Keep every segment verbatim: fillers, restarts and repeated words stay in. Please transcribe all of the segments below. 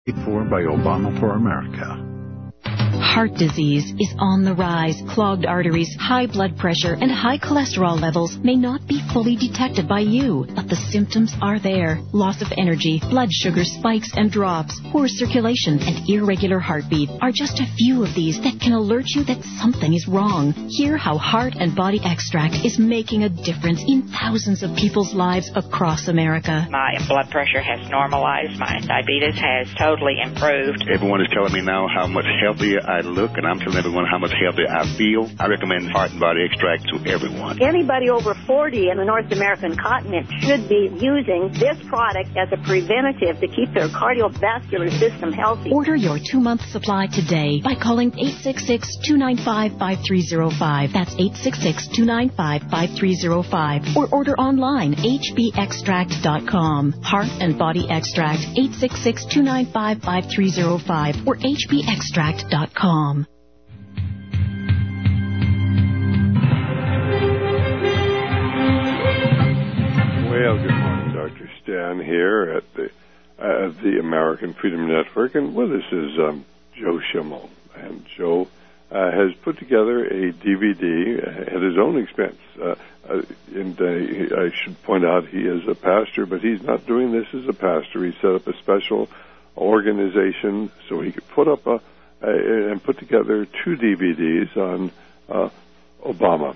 For by Obama for America. Heart disease is on the rise. Clogged arteries, high blood pressure, and high cholesterol levels may not be fully detected by you, but the symptoms are there. Loss of energy, blood sugar spikes and drops, poor circulation, and irregular heartbeat are just a few of these that can alert you that something is wrong. Hear how Heart and Body Extract is making a difference in thousands of people's lives across America. My blood pressure has normalized. My diabetes has totally improved. Everyone is telling me now how much healthier I look, and I'm telling everyone how much healthier I feel. I recommend Heart and Body Extract to everyone. Anybody over forty in the North American continent should be using this product as a preventative to keep their cardiovascular system healthy. Order your two-month supply today by calling eight six six, two nine five, five three zero five. That's eight six six, two nine five, five three zero five. Or order online, h b extract dot com. Heart and Body Extract, eight six six, two nine five, five three zero five or h b extract dot com. Well, good morning, Doctor Stan here at the uh, the American Freedom Network, and with us is um, Joe Schimmel, and Joe uh, has put together a D V D at his own expense. Uh, uh, and uh, I should point out he is a pastor, but he's not doing this as a pastor. He set up a special organization so he could put up a Uh, and put together two D V Ds on uh, Obama,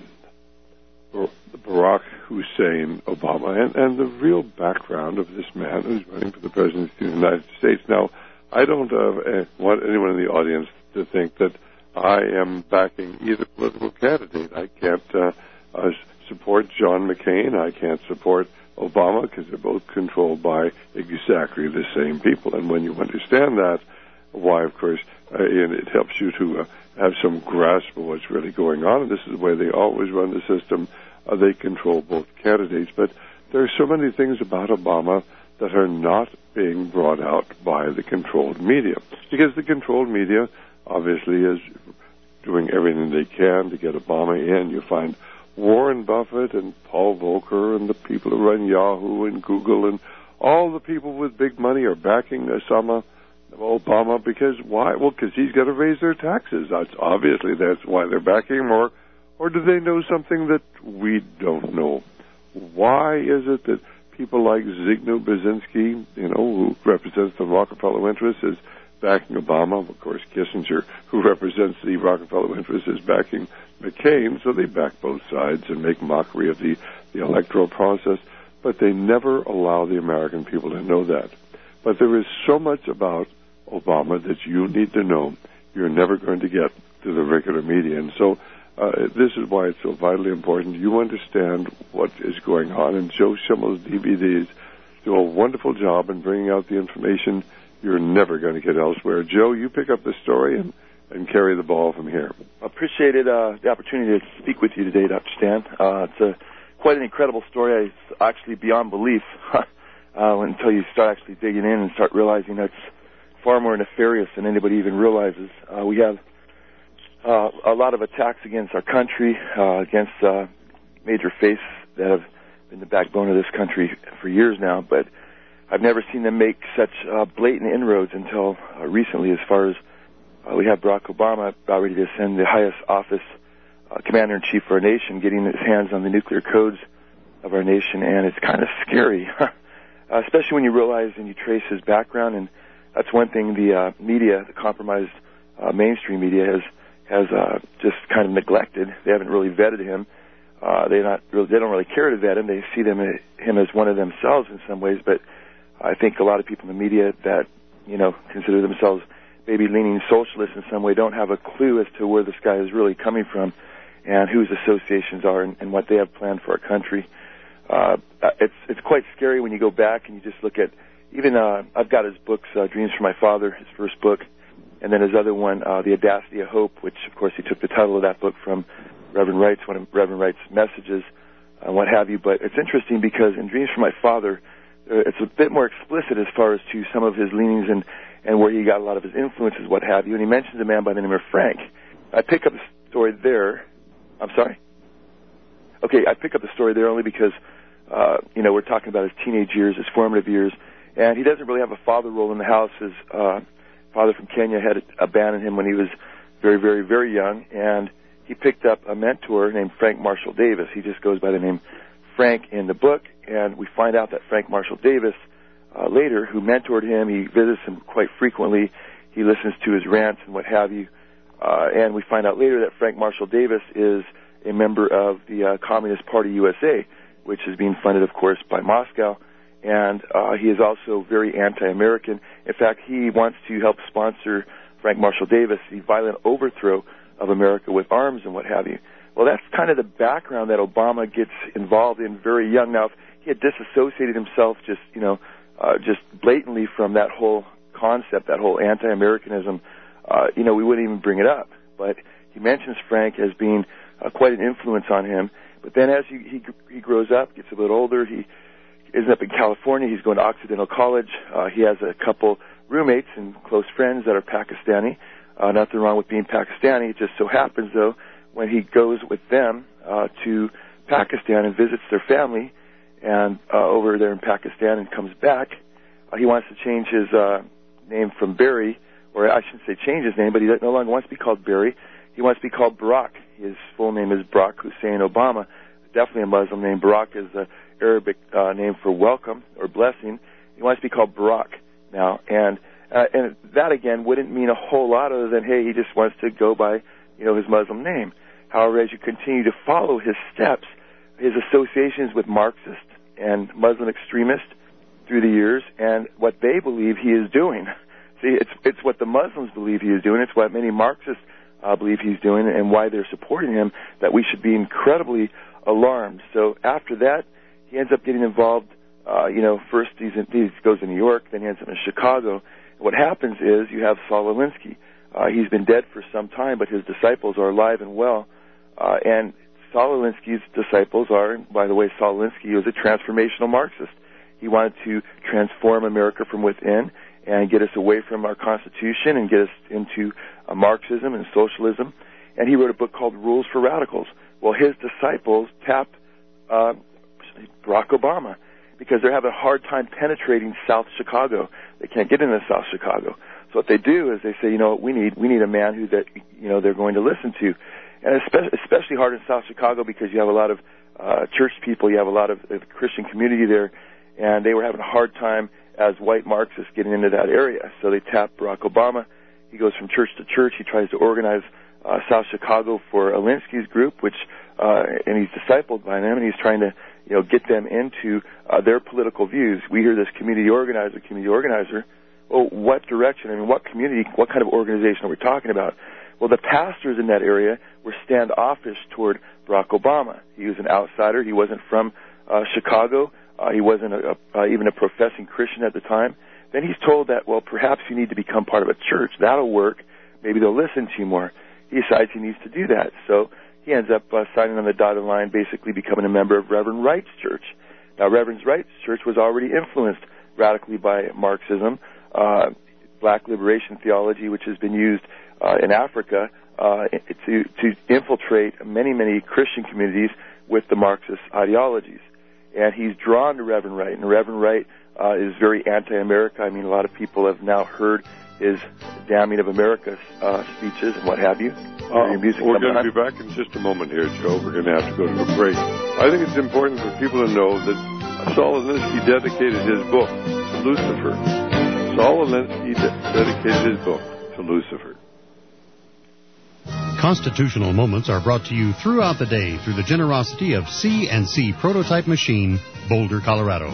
Barack Hussein Obama, and, and the real background of this man who's running for the presidency of the United States. Now, I don't uh, want anyone in the audience to think that I am backing either political candidate. I can't uh, uh, support John McCain. I can't support Obama because they're both controlled by exactly the same people. And when you understand that, why, of course, uh, and it helps you to uh, have some grasp of what's really going on. And this is the way they always run the system. Uh, they control both candidates. But there are so many things about Obama that are not being brought out by the controlled media. Because the controlled media obviously is doing everything they can to get Obama in. You find Warren Buffett and Paul Volcker and the people who run Yahoo and Google and all the people with big money are backing Osama Obama because why? Well, because he's got to raise their taxes. That's obviously that's why they're backing him. Or, or do they know something that we don't know? Why is it that people like Zygmunt Brzezinski, you know, who represents the Rockefeller interests, is backing Obama? Of course, Kissinger, who represents the Rockefeller interests, is backing McCain. So they back both sides and make mockery of the, the electoral process. But they never allow the American people to know that. But there is so much about Obama that you need to know you're never going to get to the regular media. And so uh, this is why it's so vitally important you understand what is going on. And Joe Schimmel's D V Ds do a wonderful job in bringing out the information you're never going to get elsewhere. Joe, you pick up the story and, and carry the ball from here. I appreciated uh, the opportunity to speak with you today, Doctor Stan. Uh, it's a, quite an incredible story. It's actually beyond belief uh, until you start actually digging in and start realizing that's far more nefarious than anybody even realizes. Uh, we have uh, a lot of attacks against our country, uh, against uh, major faiths that have been the backbone of this country for years now, but I've never seen them make such uh, blatant inroads until uh, recently, as far as uh, we have Barack Obama about ready to ascend the highest office, uh, Commander-in-Chief for our nation, getting his hands on the nuclear codes of our nation, and it's kind of scary, uh, especially when you realize and you trace his background. And that's one thing the uh, media, the compromised uh, mainstream media, has has uh, just kind of neglected. They haven't really vetted him. Uh, they not really, they don't really care to vet him. They see them him as one of themselves in some ways. But I think a lot of people in the media that you know consider themselves maybe leaning socialists in some way don't have a clue as to where this guy is really coming from and who his associations are and, and what they have planned for our country. Uh, it's it's quite scary when you go back and you just look at even uh, I've got his books, uh, Dreams for My Father, his first book, and then his other one, uh, The Audacity of Hope, which of course he took the title of that book from Reverend Wright's, one of Reverend Wright's messages, and uh, what have you. But it's interesting because in Dreams for My Father, uh, it's a bit more explicit as far as to some of his leanings and, and where he got a lot of his influences, what have you. And he mentions a man by the name of Frank. I pick up the story there. I'm sorry? Okay, I pick up the story there only because, uh, you know, we're talking about his teenage years, his formative years, And he doesn't really have a father role in the house. His uh, father from Kenya had abandoned him when he was very, very, very young, and he picked up a mentor named Frank Marshall Davis. He just goes by the name Frank in the book, and we find out that Frank Marshall Davis, uh, later, who mentored him, he visits him quite frequently, he listens to his rants and what have you, uh, and we find out later that Frank Marshall Davis is a member of the uh, Communist Party U S A, which is being funded, of course, by Moscow, and uh, he is also very anti-American. In fact, he wants to help sponsor Frank Marshall Davis, the violent overthrow of America with arms and what have you. Well, that's kind of the background that Obama gets involved in very young. Now, if he had disassociated himself just, you know, uh, just blatantly from that whole concept, that whole anti-Americanism, uh, you know, we wouldn't even bring it up. But he mentions Frank as being uh, quite an influence on him. But then as he, he he grows up, gets a little older, he ends up in California. He's going to Occidental College. Uh, he has a couple roommates and close friends that are Pakistani. Uh, nothing wrong with being Pakistani. It just so happens, though, when he goes with them uh, to Pakistan and visits their family and uh, over there in Pakistan and comes back, uh, he wants to change his uh, name from Barry, or I shouldn't say change his name, but he no longer wants to be called Barry. He wants to be called Barack. His full name is Barack Hussein Obama. Definitely a Muslim name. Barack is the Arabic uh, name for welcome or blessing. He wants to be called Barack now, and Uh, and that, again, wouldn't mean a whole lot other than, hey, he just wants to go by, you know, his Muslim name. However, as you continue to follow his steps, his associations with Marxist and Muslim extremists through the years and what they believe he is doing. See, it's it's what the Muslims believe he is doing. It's what many Marxists uh, believe he's doing and why they're supporting him, that we should be incredibly alarmed. So after that, he ends up getting involved, uh, you know, first he's in, he goes to New York, then he ends up in Chicago. What happens is you have Saul Alinsky. Uh, he's been dead for some time, but his disciples are alive and well. Uh, and Saul Alinsky's disciples are, by the way, Saul Alinsky was a transformational Marxist. He wanted to transform America from within and get us away from our Constitution and get us into uh, Marxism and socialism. And he wrote a book called Rules for Radicals. Well, his disciples tap uh, Barack Obama because they're having a hard time penetrating South Chicago. They can't get into South Chicago. So what they do is they say, you know, we need we need a man who that you know they're going to listen to, and especially especially hard in South Chicago because you have a lot of uh, church people, you have a lot of uh, Christian community there, and they were having a hard time as white Marxists getting into that area. So they tap Barack Obama. He goes from church to church. He tries to organize uh, South Chicago for Alinsky's group, which uh, and he's discipled by them, and he's trying to you know, get them into uh, their political views. We hear this community organizer, community organizer. Well, what direction? I mean, what community, what kind of organization are we talking about? Well, the pastors in that area were standoffish toward Barack Obama. He was an outsider. He wasn't from uh, Chicago. Uh, he wasn't a, a, uh, even a professing Christian at the time. Then he's told that, well, perhaps you need to become part of a church. That'll work. Maybe they'll listen to you more. He decides he needs to do that. So he ends up uh, signing on the dotted line, basically becoming a member of Reverend Wright's church. Now, Reverend Wright's church was already influenced radically by Marxism, uh, black liberation theology, which has been used uh, in Africa uh, to, to infiltrate many, many Christian communities with the Marxist ideologies. And he's drawn to Reverend Wright, and Reverend Wright uh, is very anti-America. I mean, a lot of people have now heard his damning of America uh, speeches and what have you. Uh, we're going to be back in just a moment here, Joe. We're going to have to go to a break. I think it's important for people to know that Saul Alinsky dedicated his book to Lucifer. Saul Alinsky de- dedicated his book to Lucifer. Constitutional Moments are brought to you throughout the day through the generosity of C and C Prototype Machine, Boulder, Colorado.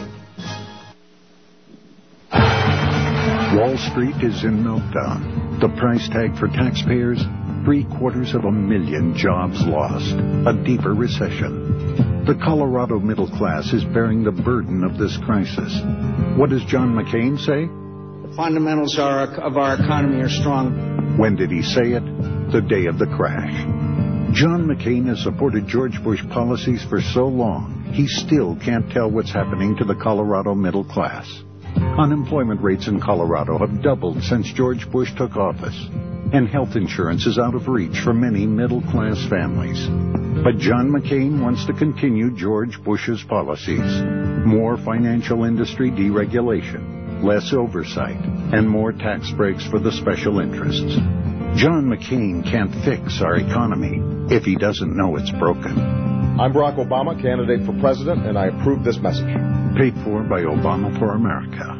Wall Street is in meltdown. The price tag for taxpayers, three quarters of a million jobs lost. A deeper recession. The Colorado middle class is bearing the burden of this crisis. What does John McCain say? The fundamentals are, of our economy are strong. When did he say it? The day of the crash. John McCain has supported George Bush policies for so long, he still can't tell what's happening to the Colorado middle class. Unemployment rates in Colorado have doubled since George Bush took office, and health insurance is out of reach for many middle-class families. But John McCain wants to continue George Bush's policies. More financial industry deregulation, less oversight, and more tax breaks for the special interests. John McCain can't fix our economy if he doesn't know it's broken. I'm Barack Obama, candidate for president, and I approve this message. Paid for by Obama for America.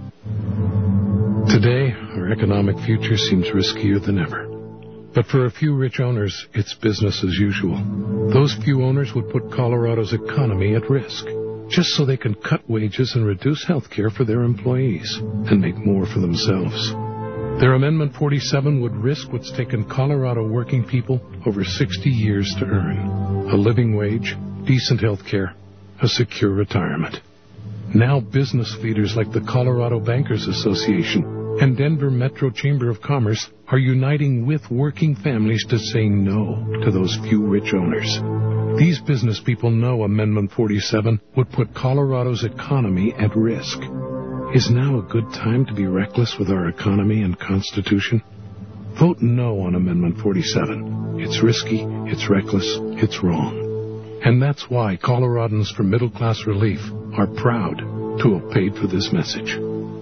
Today, our economic future seems riskier than ever. But for a few rich owners, it's business as usual. Those few owners would put Colorado's economy at risk, just so they can cut wages and reduce health care for their employees and make more for themselves. Their Amendment forty-seven would risk what's taken Colorado working people over sixty years to earn: a living wage, decent health care, a secure retirement. Now business leaders like the Colorado Bankers Association and Denver Metro Chamber of Commerce are uniting with working families to say no to those few rich owners. These business people know Amendment forty-seven would put Colorado's economy at risk. Is now a good time to be reckless with our economy and Constitution? Vote no on Amendment forty-seven. It's risky, it's reckless, it's wrong. And that's why Coloradans for Middle Class Relief are proud to have paid for this message.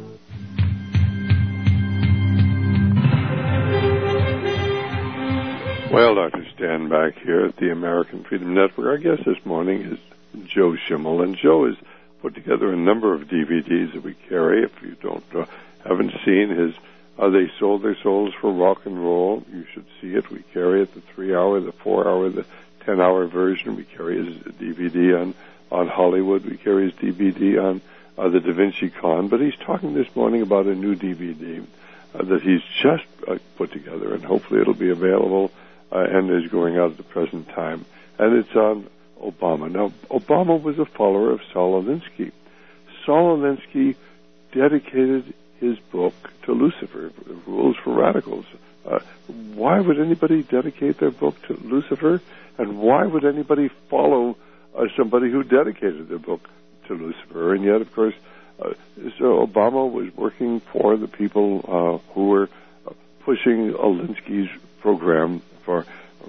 Well, Doctor Stan back here at the American Freedom Network. Our guest this morning is Joe Schimmel, and Joe has put together a number of D V Ds that we carry. If you don't uh, haven't seen his uh, They Sold Their Souls for Rock and Roll, you should see it. We carry it, the three-hour, the four-hour, the ten-hour version. We carry his D V D on, on Hollywood. We carry his D V D on uh, the Da Vinci Con. But he's talking this morning about a new D V D uh, that he's just uh, put together, and hopefully it'll be available Uh, and is going out at the present time. And it's on Obama. Now, Obama was a follower of Saul Alinsky. Saul Alinsky dedicated his book to Lucifer, Rules for Radicals. Uh, why would anybody dedicate their book to Lucifer? And why would anybody follow uh, somebody who dedicated their book to Lucifer? And yet, of course, uh, so Obama was working for the people uh, who were uh, pushing Alinsky's program for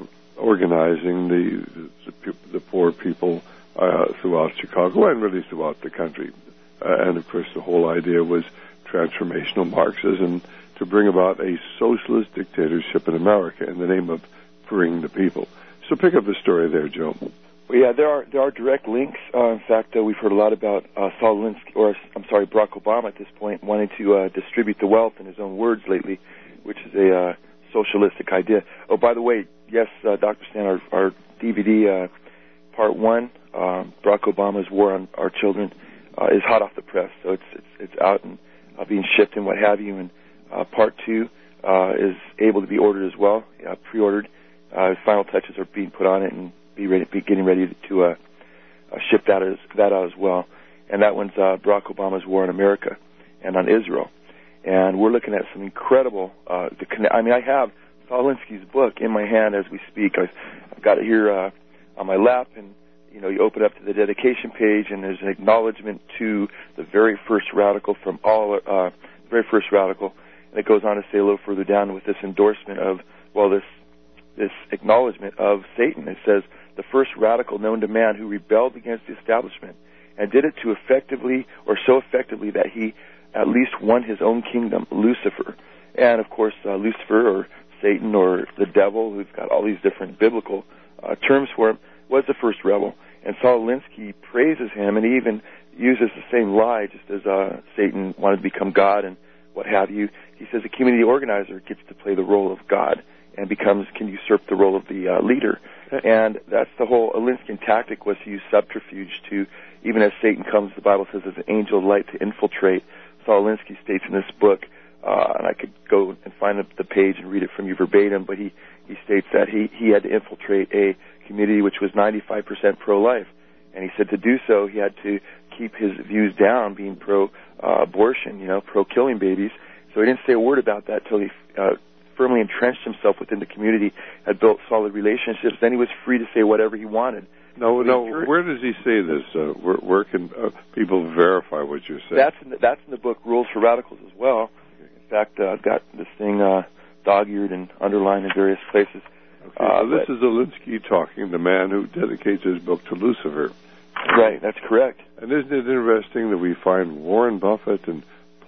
organizing the, the, the poor people uh, throughout Chicago and really throughout the country. Uh, and, of course, the whole idea was transformational Marxism to bring about a socialist dictatorship in America in the name of freeing the people. So pick up the story there, Joe. Well, yeah, there are there are direct links. Uh, in fact, uh, we've heard a lot about uh, Saul Alinsky, or I'm sorry, Barack Obama at this point, wanting to uh, distribute the wealth in his own words lately, which is a uh, socialistic idea. Oh, by the way, yes, uh, Doctor Stan, our, our D V D uh, part one, uh, Barack Obama's War on Our Children, uh, is hot off the press, so it's it's, it's out and uh, being shipped and what have you. And uh, part two uh, is able to be ordered as well, uh, pre-ordered. Uh, final touches are being put on it and be ready, be getting ready to uh, uh, ship that as that out as well. And that one's uh, Barack Obama's War on America and on Israel. And we're looking at some incredible, uh, the, I mean, I have Saul Alinsky's book in my hand as we speak. I've, I've got it here uh, on my lap, and, you know, you open up to the dedication page, and there's an acknowledgement to the very first radical from all, uh, very first radical. And it goes on to say a little further down with this endorsement of, well, this, this acknowledgement of Satan. It says, the first radical known to man who rebelled against the establishment and did it to effectively, or so effectively that he at least won his own kingdom, Lucifer. And, of course, uh, Lucifer, or Satan, or the devil, who's got all these different biblical uh, terms for him, was the first rebel. And Saul Alinsky praises him, and he even uses the same lie, just as uh, Satan wanted to become God and what have you. He says a community organizer gets to play the role of God and becomes can usurp the role of the uh, leader. And that's the whole Alinsky tactic, was to use subterfuge to, even as Satan comes, the Bible says, as an angel of light to infiltrate. Saul Alinsky states in this book, uh, and I could go and find the, the page and read it from you verbatim, but he, he states that he, he had to infiltrate a community which was ninety-five percent pro-life. And he said to do so, he had to keep his views down, being pro-abortion, uh, you know, pro-killing babies. So he didn't say a word about that till he uh, firmly entrenched himself within the community, had built solid relationships. Then he was free to say whatever he wanted. No, no. Where does he say this? Uh, where, where can uh, people verify what you're saying? That's in the, that's in the book Rules for Radicals as well. In fact, uh, I've got this thing uh, dog-eared and underlined in various places. Okay, uh, so this is Alinsky talking, the man who dedicates his book to Lucifer. Right, that's correct. And isn't it interesting that we find Warren Buffett and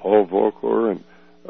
Paul Volcker and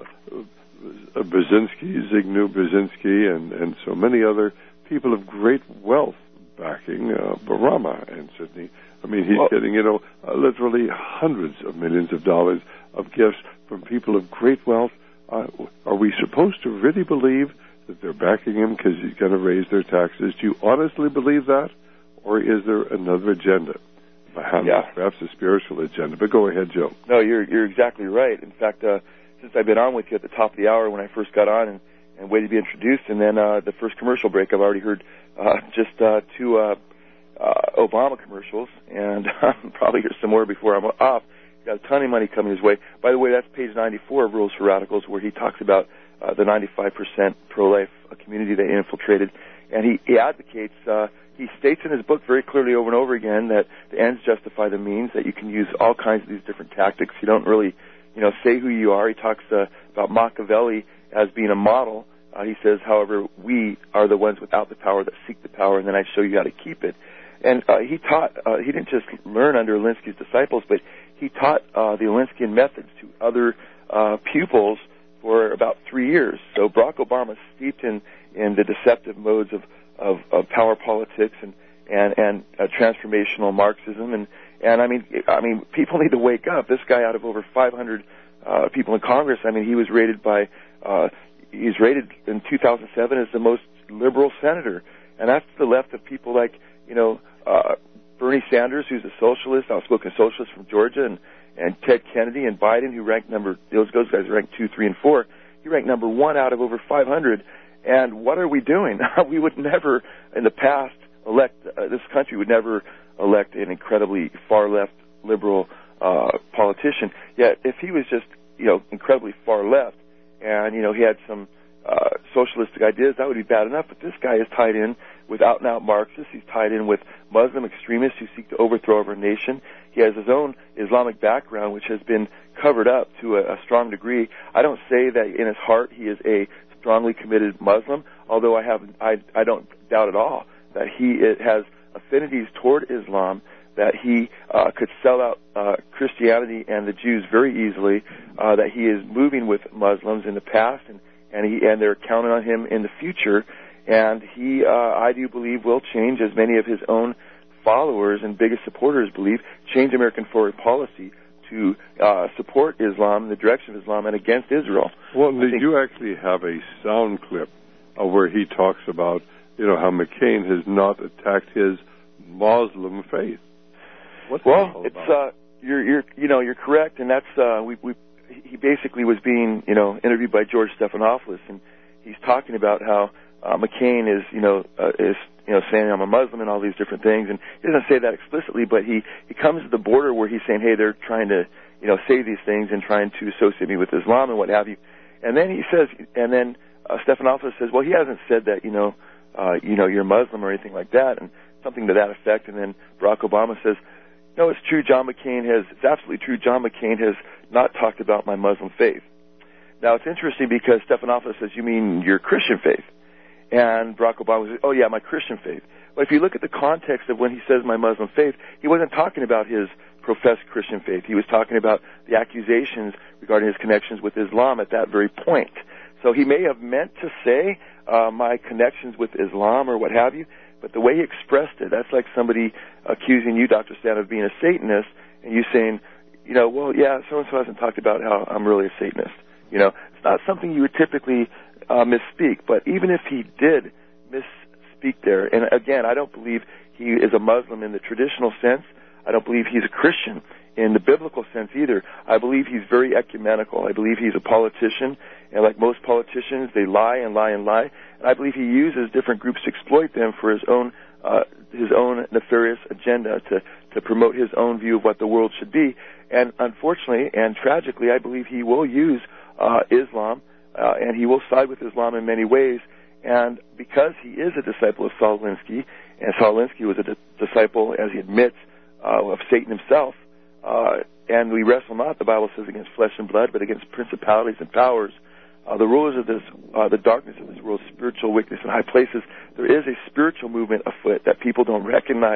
uh, Brzezinski, Zygmunt Brzezinski, and, and so many other people of great wealth backing uh, Barama in Sydney. I mean, he's well, getting, you know, uh, literally hundreds of millions of dollars of gifts from people of great wealth. Uh, are we supposed to really believe that they're backing him because he's going to raise their taxes? Do you honestly believe that? Or is there another agenda? Perhaps, yeah. perhaps a spiritual agenda. But go ahead, Joe. No, you're you're exactly right. In fact, uh, since I've been on with you at the top of the hour when I first got on and, and waited to be introduced, and then uh, the first commercial break, I've already heard uh, just uh, two uh, uh, Obama commercials, and probably hear some more before I'm off. He's got a ton of money coming his way. By the way, that's page ninety-four of Rules for Radicals, where he talks about uh, the ninety-five percent pro-life community they infiltrated, and he, he advocates... Uh, He states in his book very clearly over and over again that the ends justify the means, that you can use all kinds of these different tactics. You don't really, you know, say who you are. He talks uh, about Machiavelli as being a model. Uh, he says, however, we are the ones without the power that seek the power, and then I show you how to keep it. And uh, he taught, uh, he didn't just learn under Alinsky's disciples, but he taught uh, the Alinsky's methods to other uh, pupils for about three years. So Barack Obama steeped in, in the deceptive modes of Of, of power politics and and and uh, transformational Marxism, and and I mean I mean people need to wake up. This guy, out of over five hundred uh, people in Congress, I mean he was rated by uh, he's rated in two thousand seven as the most liberal senator, and that's the left of people like you know uh, Bernie Sanders, who's a socialist, outspoken socialist from Georgia, and and Ted Kennedy and Biden, who ranked number those those guys ranked two, three, and four. He ranked number one out of over five hundred. And what are we doing? We would never, in the past, elect, uh, this country would never elect an incredibly far-left liberal uh, politician. Yet, if he was just, you know, incredibly far-left and, you know, he had some uh, socialistic ideas, that would be bad enough. But this guy is tied in with out-and-out Marxists. He's tied in with Muslim extremists who seek to overthrow our nation. He has his own Islamic background, which has been covered up to a, a strong degree. I don't say that in his heart he is a strongly committed Muslim, although I have I, I don't doubt at all that he it has affinities toward Islam, that he uh, could sell out uh, Christianity and the Jews very easily, uh, that he is moving with Muslims in the past, and and he and they're counting on him in the future, and he uh, I do believe will change, as many of his own followers and biggest supporters believe, change American foreign policy to uh, support Islam, the direction of Islam, and against Israel. Well, did you actually have a sound clip uh, where he talks about, you know, how McCain has not attacked his Muslim faith? What's well, it's uh, you're you're you know you're correct, and that's uh, we we he basically was being you know interviewed by George Stephanopoulos, and he's talking about how uh, McCain is you know uh, is. you know, saying I'm a Muslim and all these different things. And he doesn't say that explicitly, but he, he comes to the border where he's saying, hey, they're trying to, you know, say these things and trying to associate me with Islam and what have you. And then he says, and then uh, Stephanopoulos says, well, he hasn't said that, you know, uh, you know, you're Muslim or anything like that, and something to that effect. And then Barack Obama says, no, it's true, John McCain has, it's absolutely true, John McCain has not talked about my Muslim faith. Now, it's interesting because Stephanopoulos says, you mean your Christian faith? And Barack Obama says, oh, yeah, my Christian faith. But if you look at the context of when he says my Muslim faith, he wasn't talking about his professed Christian faith. He was talking about the accusations regarding his connections with Islam at that very point. So he may have meant to say uh, my connections with Islam or what have you, but the way he expressed it, that's like somebody accusing you, Doctor Stan, of being a Satanist, and you saying, you know, well, yeah, so-and-so hasn't talked about how I'm really a Satanist. You know, it's not something you would typically Uh, misspeak, but even if he did misspeak there, and again, I don't believe he is a Muslim in the traditional sense. I don't believe he's a Christian in the biblical sense either. I believe he's very ecumenical. I believe he's a politician, and like most politicians, they lie and lie and lie. And I believe he uses different groups to exploit them for his own uh, his own nefarious agenda to to promote his own view of what the world should be. And unfortunately and tragically, I believe he will use uh, Islam. Uh, and he will side with Islam in many ways. And because he is a disciple of Saul Alinsky, and Saul Alinsky was a di- disciple, as he admits, uh, of Satan himself, uh, and we wrestle not, the Bible says, against flesh and blood, but against principalities and powers, uh, the rulers of this, uh, the darkness of this world, spiritual wickedness in high places. There is a spiritual movement afoot that people don't recognize,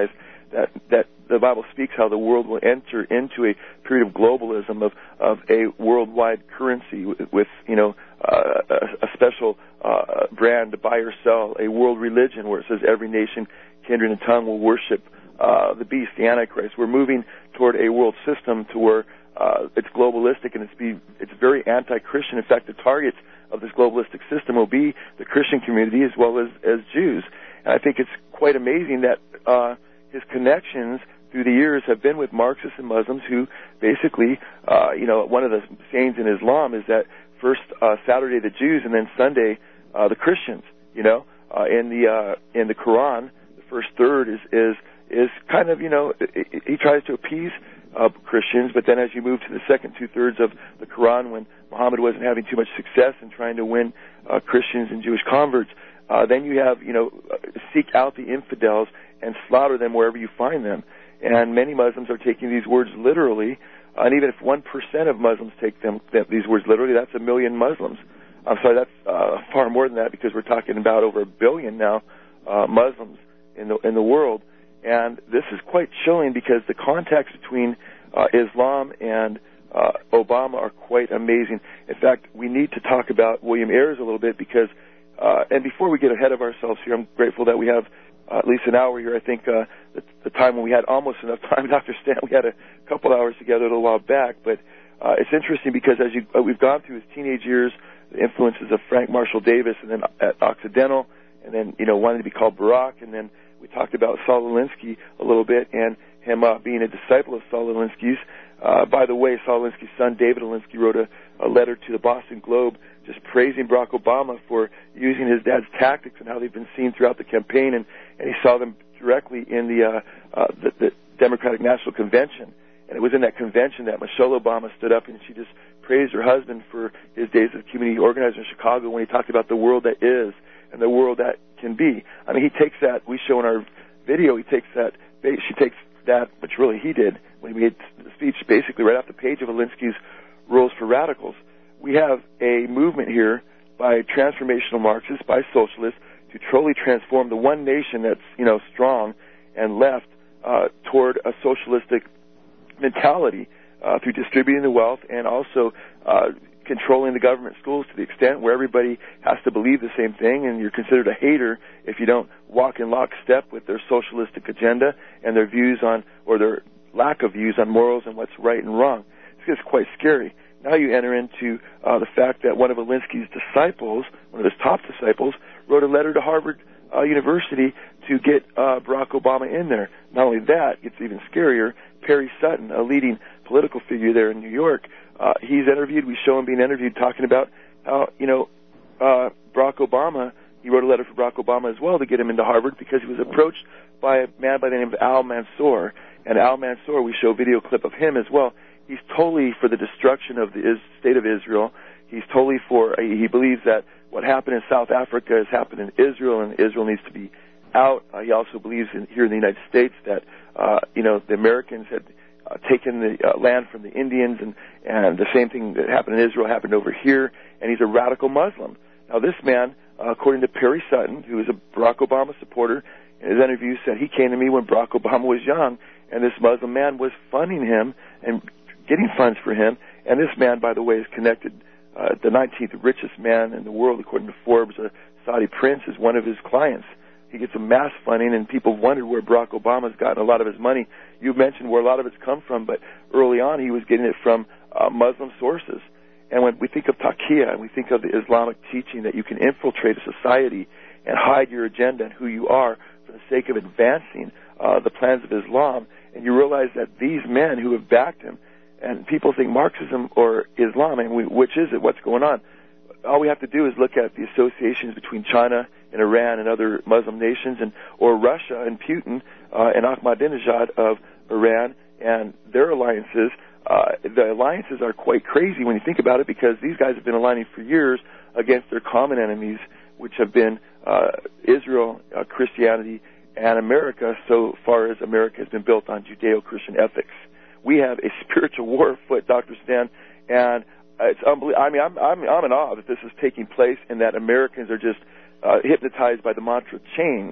that that the Bible speaks how the world will enter into a period of globalism, of of a worldwide currency with, with you know uh, a, a special uh, brand to buy or sell, a world religion where it says every nation, kindred, and tongue will worship uh, the beast, the Antichrist. We're moving toward a world system to where uh, it's globalistic and it's be it's very anti-Christian. In fact, the targets of this globalistic system will be the Christian community as well as, as Jews. And I think it's quite amazing that uh, his connections through the years have been with Marxists and Muslims who basically, uh, you know, one of the sayings in Islam is that first uh, Saturday the Jews and then Sunday uh, the Christians. You know, uh, in the uh, in the Quran, the first third is is is kind of, you know, he tries to appease uh, Christians, but then as you move to the second two thirds of the Quran, when Muhammad wasn't having too much success in trying to win uh, Christians and Jewish converts, uh, then you have, you know, seek out the infidels and slaughter them wherever you find them. And many Muslims are taking these words literally, uh, and even if one percent of Muslims take them th- these words literally, that's a million Muslims. I'm sorry, that's uh, far more than that, because we're talking about over a billion now uh, Muslims in the in the world. And this is quite chilling because the contacts between uh, Islam and uh, Obama are quite amazing. In fact, we need to talk about William Ayers a little bit because, uh, and before we get ahead of ourselves here, I'm grateful that we have uh, at least an hour here. I think uh, the, the time when we had almost enough time, Doctor Stan, we had a couple hours together a little while back. But uh, it's interesting because as you, uh, we've gone through his teenage years, the influences of Frank Marshall Davis, and then at Occidental, and then, you know, wanting to be called Barack, and then we talked about Saul Alinsky a little bit, and him uh, being a disciple of Saul Alinsky's. Uh, by the way, Saul Alinsky's son, David Alinsky, wrote a, a letter to the Boston Globe just praising Barack Obama for using his dad's tactics and how they've been seen throughout the campaign, and, and he saw them directly in the, uh, uh, the, the Democratic National Convention. And it was in that convention that Michelle Obama stood up and she just praised her husband for his days as community organizer in Chicago when he talked about the world that is and the world that can be. I mean, he takes that, we show in our video, he takes that, she takes that, which really he did when he made the speech basically right off the page of Alinsky's Rules for Radicals. We have a movement here by transformational Marxists, by socialists, to truly transform the one nation that's, you know, strong and left uh, toward a socialistic mentality uh, through distributing the wealth and also uh, controlling the government schools to the extent where everybody has to believe the same thing, and you're considered a hater if you don't walk in lockstep with their socialistic agenda and their views on, or their lack of views on morals and what's right and wrong. This is quite scary. Now you enter into uh, the fact that one of Alinsky's disciples, one of his top disciples, wrote a letter to Harvard uh, University to get uh, Barack Obama in there. Not only that, it's even scarier. Perry Sutton, a leading political figure there in New York, uh, he's interviewed. We show him being interviewed talking about how, you know, uh, Barack Obama, he wrote a letter for Barack Obama as well to get him into Harvard because he was approached by a man by the name of Al Mansour. And Al Mansour, we show a video clip of him as well. He's totally for the destruction of the is- state of Israel. He's totally for, uh, he believes that what happened in South Africa has happened in Israel, and Israel needs to be out. Uh, he also believes in, here in the United States that, uh, you know, the Americans had uh, taken the uh, land from the Indians, and, and the same thing that happened in Israel happened over here, and he's a radical Muslim. Now, this man, uh, according to Perry Sutton, who is a Barack Obama supporter, in his interview said he came to me when Barack Obama was young, and this Muslim man was funding him and getting funds for him. And this man, by the way, is connected. Uh, the nineteenth richest man in the world, according to Forbes, a Saudi prince, is one of his clients. He gets a mass funding, and people wondered where Barack Obama's gotten a lot of his money. You mentioned where a lot of it's come from, but early on he was getting it from uh, Muslim sources. And when we think of taqiyya and we think of the Islamic teaching that you can infiltrate a society and hide your agenda and who you are for the sake of advancing uh, the plans of Islam, and you realize that these men who have backed him, and people think Marxism or Islam, and we, which is it? What's going on? All we have to do is look at the associations between China and Iran and other Muslim nations, and or Russia and Putin uh, and Ahmadinejad of Iran and their alliances. Uh, the alliances are quite crazy when you think about it, because these guys have been aligning for years against their common enemies, which have been uh, Israel, uh, Christianity, and America, so far as America has been built on Judeo-Christian ethics. We have a spiritual war afoot, Doctor Stan, and it's unbelievable. I mean, I'm, I'm, I'm in awe that this is taking place and that Americans are just uh, hypnotized by the mantra change.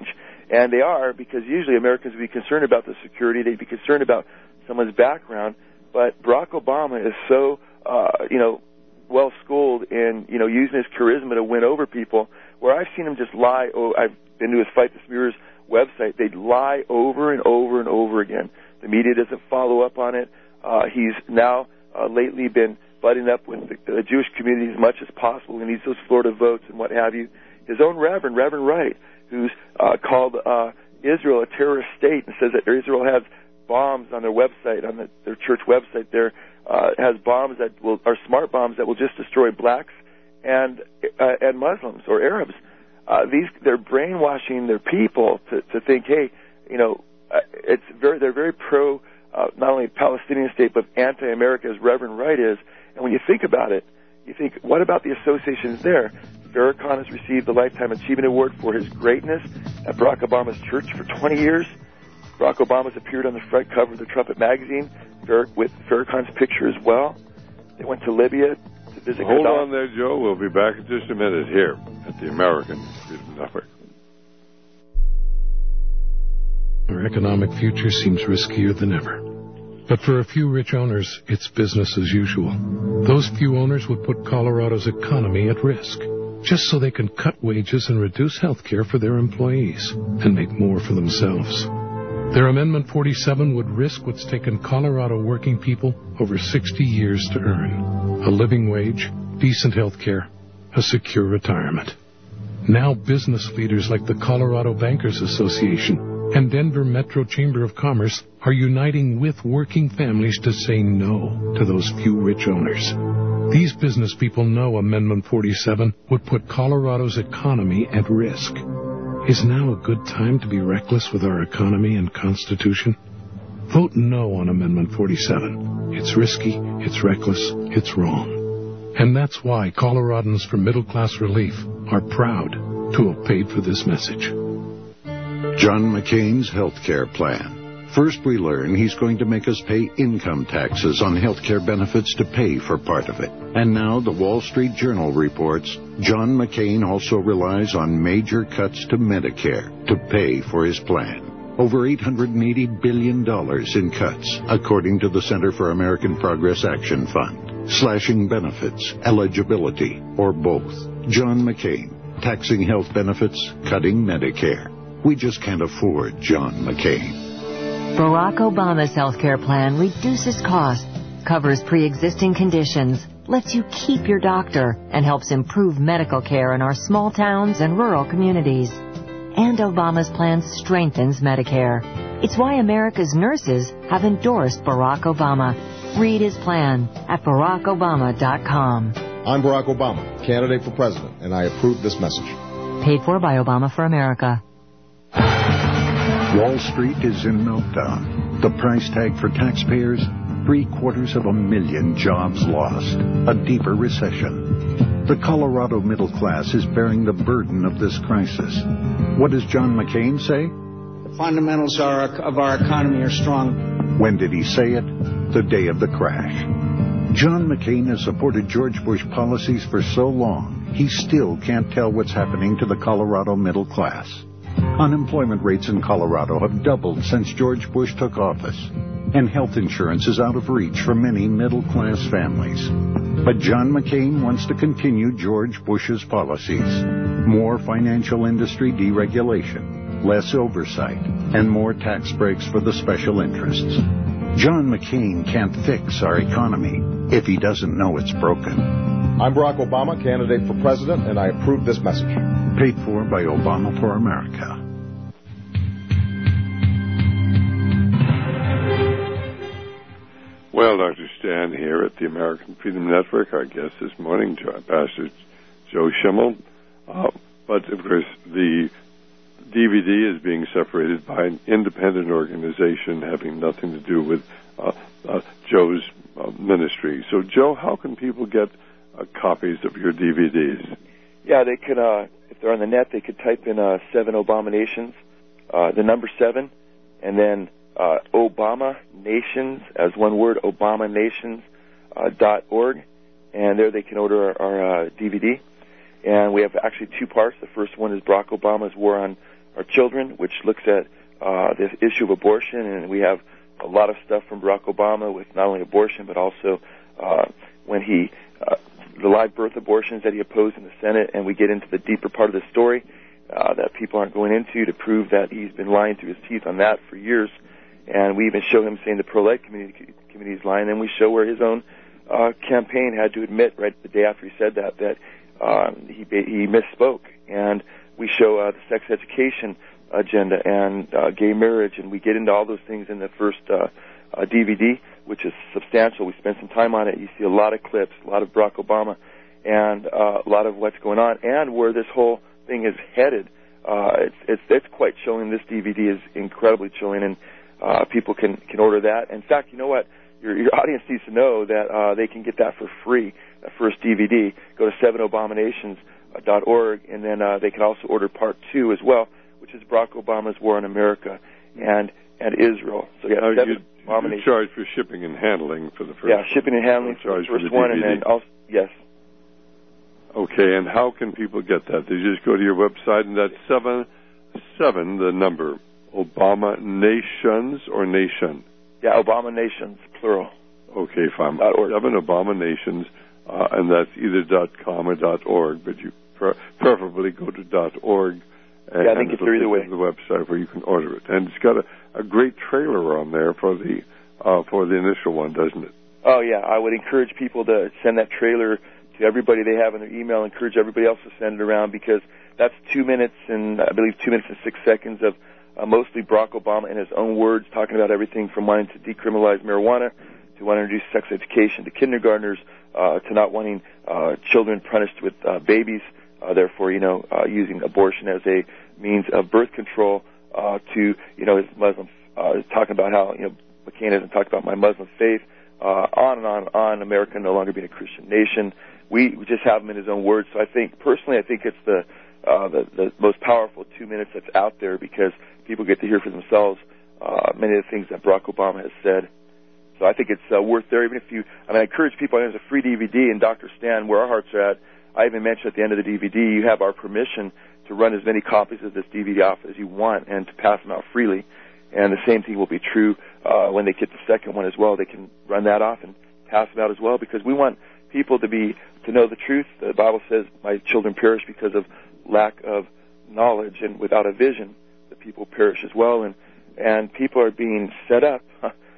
And they are, because usually Americans would be concerned about the security. They'd be concerned about someone's background. But Barack Obama is so, uh, you know, well-schooled in, you know, using his charisma to win over people, where I've seen him just lie. Oh, I've been to his Fight the Smears website. They'd lie over and over and over again. The media doesn't follow up on it. Uh, he's now uh, lately been butting up with the, the Jewish community as much as possible. He needs those Florida votes and what have you. His own Reverend, Reverend Wright, who's uh, called uh, Israel a terrorist state and says that Israel has bombs on their website, on the, their church website there, uh, has bombs that will, are smart bombs that will just destroy blacks and uh, and Muslims or Arabs. Uh, these they're brainwashing their people to, to think, hey, you know, uh, it's very they're very pro uh, not only Palestinian state but anti-America, as Reverend Wright is. And when you think about it, you think, what about the associations there? Farrakhan has received the Lifetime Achievement Award for his greatness at Barack Obama's church for twenty years. Barack Obama's appeared on the front cover of the Trumpet magazine with Farrakhan's picture as well. They went to Libya to visit. Hold Gaddafi. on there, Joe. We'll be back in just a minute here at the American Freedom Network. Our economic future seems riskier than ever. But for a few rich owners, it's business as usual. Those few owners would put Colorado's economy at risk, just so they can cut wages and reduce health care for their employees and make more for themselves. Their Amendment forty-seven would risk what's taken Colorado working people over sixty years to earn: a living wage, decent health care, a secure retirement. Now business leaders like the Colorado Bankers Association and Denver Metro Chamber of Commerce are uniting with working families to say no to those few rich owners. These business people know Amendment forty-seven would put Colorado's economy at risk. Is now a good time to be reckless with our economy and Constitution? Vote no on Amendment forty-seven. It's risky, it's reckless, it's wrong. And that's why Coloradans for Middle Class Relief are proud to have paid for this message. John McCain's health care plan. First, we learn he's going to make us pay income taxes on health care benefits to pay for part of it. And now the Wall Street Journal reports John McCain also relies on major cuts to Medicare to pay for his plan. Over eight hundred eighty billion dollars in cuts, according to the Center for American Progress Action Fund. Slashing benefits, eligibility, or both. John McCain, taxing health benefits, cutting Medicare. We just can't afford John McCain. Barack Obama's health care plan reduces costs, covers pre-existing conditions, lets you keep your doctor, and helps improve medical care in our small towns and rural communities. And Obama's plan strengthens Medicare. It's why America's nurses have endorsed Barack Obama. Read his plan at barack obama dot com. I'm Barack Obama, candidate for president, and I approve this message. Paid for by Obama for America. Wall Street is in meltdown. The price tag for taxpayers? Three quarters of a million jobs lost. A deeper recession. The Colorado middle class is bearing the burden of this crisis. What does John McCain say? The fundamentals are, of our economy are strong. When did he say it? The day of the crash. John McCain has supported George Bush policies for so long, he still can't tell what's happening to the Colorado middle class. Unemployment rates in Colorado have doubled since George Bush took office, and health insurance is out of reach for many middle-class families. But John McCain wants to continue George Bush's policies. More financial industry deregulation, less oversight, and more tax breaks for the special interests. John McCain can't fix our economy if he doesn't know it's broken. I'm Barack Obama, candidate for president, and I approve this message. Paid for by Obama for America. Well, Doctor Stan here at the American Freedom Network. Our guest this morning, Pastor Joe Schimmel. Uh, but, of course, the D V D is being separated by an independent organization having nothing to do with uh, uh, Joe's uh, ministry. So, Joe, how can people get uh, copies of your D V Ds? Yeah, they could, uh, if they're on the net, they could type in uh, seven Abominations, uh, the number seven, and then uh, Obama Nations, as one word, Obama Nations uh, dot org, and there they can order our, our uh, D V D. And we have actually two parts. The first one is Barack Obama's war on our children, which looks at uh, the issue of abortion, and we have a lot of stuff from Barack Obama with not only abortion, but also uh, when he, uh, the live birth abortions that he opposed in the Senate, and we get into the deeper part of the story uh, that people aren't going into to prove that he's been lying through his teeth on that for years. And we even show him saying the pro-life community, community is lying, and we show where his own uh, campaign had to admit right the day after he said that, that um, he, he misspoke. And we show uh, the sex education agenda and uh, gay marriage, and we get into all those things in the first uh, uh, D V D, which is substantial. We spent some time on it. You see a lot of clips, a lot of Barack Obama, and uh, a lot of what's going on, and where this whole thing is headed. Uh, it's, it's it's quite chilling. This D V D is incredibly chilling, and uh, people can, can order that. In fact, you know what? Your, your audience needs to know that uh, they can get that for free, that first D V D. Go to seven abominations dot org, and then uh, they can also order part two as well, which is Barack Obama's War on America and and Israel. So yeah, now, seven you, abominations. You charge for shipping and handling for the first. Yeah, shipping and handling for the first one, and then also yes. Okay, and how can people get that? They just go to your website, and that's seven seven the number Obama Nations or Nation. Yeah, Obama Nations plural. Okay, fine. Seven Obama Nations, uh, and that's either .com or .org, but you pre- preferably go to .org. And, yeah, I think it's either way. The website where you can order it, and it's got a, a great trailer on there for the uh, for the initial one, doesn't it? Oh yeah, I would encourage people to send that trailer to everybody they have in their email. Encourage everybody else to send it around, because that's two minutes and I believe two minutes and six seconds of uh, mostly Barack Obama in his own words, talking about everything from wanting to decriminalize marijuana to wanting to introduce sex education to kindergartners, uh, to not wanting uh, children punished with uh, babies. Uh, therefore, you know, uh, using abortion as a means of birth control, uh, to, you know, his Muslim, uh, talking about how, you know, McCain hasn't talked about my Muslim faith, uh, on and on and on, America no longer being a Christian nation. We, we just have him in his own words. So I think, personally, I think it's the, uh, the, the most powerful two minutes that's out there, because people get to hear for themselves, uh, many of the things that Barack Obama has said. So I think it's uh, worth there, even if you, I mean, I encourage people, there's a free D V D, and Doctor Stan, Where Our Hearts Are At, I even mentioned at the end of the D V D, you have our permission to run as many copies of this D V D off as you want and to pass them out freely. And the same thing will be true uh, when they get the second one as well. They can run that off and pass them out as well, because we want people to be to know the truth. The Bible says, my children perish because of lack of knowledge, and without a vision, the people perish as well. And, and people are being set up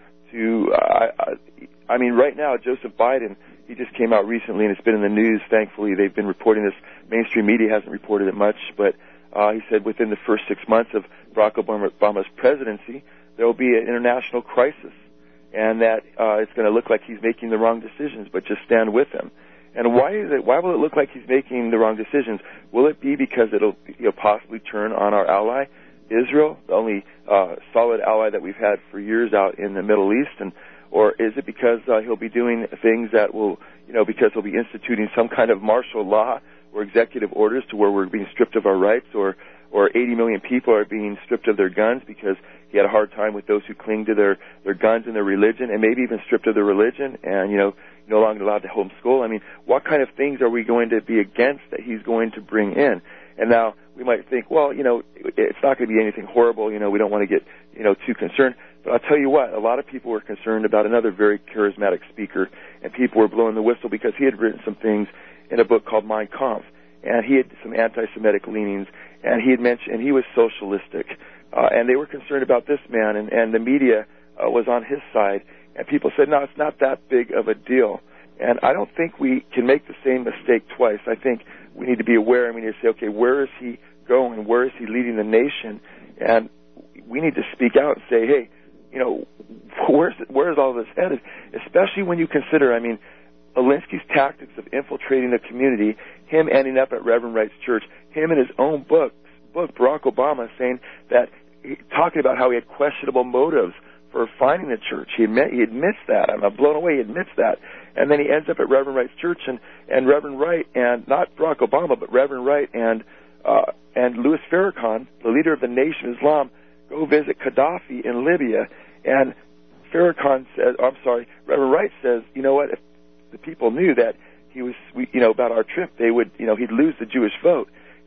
to, uh, I mean, right now, Joseph Biden, he just came out recently, and it's been in the news. Thankfully, they've been reporting this. Mainstream media hasn't reported it much, but uh, he said within the first six months of Barack Obama's presidency, there will be an international crisis, and that uh, it's going to look like he's making the wrong decisions, but just stand with him. And why is it? Why will it look like he's making the wrong decisions? Will it be because it'll, you know, possibly turn on our ally, Israel, the only uh, solid ally that we've had for years out in the Middle East, and or is it because uh, he'll be doing things that will, you know, because he'll be instituting some kind of martial law or executive orders to where we're being stripped of our rights, or or eighty million people are being stripped of their guns because he had a hard time with those who cling to their, their guns and their religion, and maybe even stripped of their religion and, you know, no longer allowed to homeschool? I mean, what kind of things are we going to be against that he's going to bring in? And now we might think, well, you know, it's not going to be anything horrible. You know, we don't want to get, you know, too concerned. But I'll tell you what, a lot of people were concerned about another very charismatic speaker, and people were blowing the whistle because he had written some things in a book called Mein Kampf, and he had some anti-Semitic leanings, and he had mentioned, and he was socialistic, uh, and they were concerned about this man, and, and the media uh, was on his side, and people said, no, it's not that big of a deal. And I don't think we can make the same mistake twice. I think we need to be aware, and we need to say, okay, where is he going? Where is he leading the nation? And we need to speak out and say, hey, you know, where's where's all this headed? Especially when you consider, I mean, Alinsky's tactics of infiltrating the community, him ending up at Reverend Wright's church, him in his own book, book Barack Obama saying that, talking about how he had questionable motives for finding the church. He admit, he admits that. I'm blown away. He admits that. And then he ends up at Reverend Wright's church, and, and Reverend Wright, and not Barack Obama, but Reverend Wright and uh, and Louis Farrakhan, the leader of the Nation of Islam, go visit Gaddafi in Libya. And Farrakhan says, oh, I'm sorry, Reverend Wright says, you know what, if the people knew that he was, you know, about our trip, they would, you know, he'd lose the Jewish vote.